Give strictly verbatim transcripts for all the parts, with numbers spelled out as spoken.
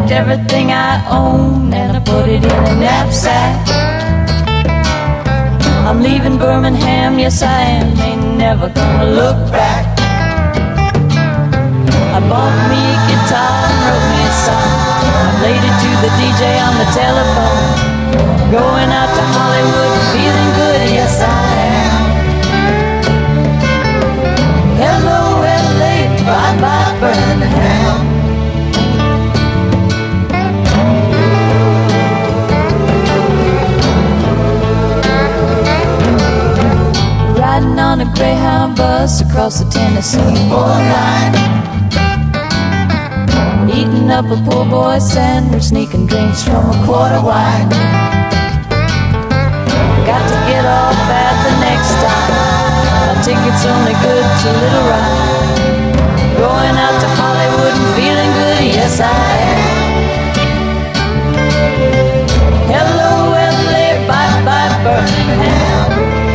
packed everything I own and I put it in a knapsack. I'm leaving Birmingham, yes I am, ain't never gonna look back. I bought me a guitar and wrote me a song. I played it to the D J on the telephone. Going out to Hollywood, feeling good, yes I am. Hello L A, bye bye Birmingham. Riding on a Greyhound bus across the Tennessee borderline, eating up a poor boy sandwich, sneaking drinks from a quarter wine. Got to get off at the next stop, my ticket's only good to Little Rock. Going out to Hollywood and feeling good, yes I am. Hello L A, bye bye Birmingham.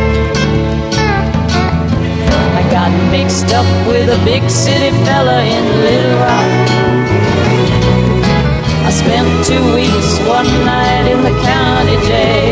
I got mixed up with a big city fella in Little Rock. I spent two weeks, one night in the county jail.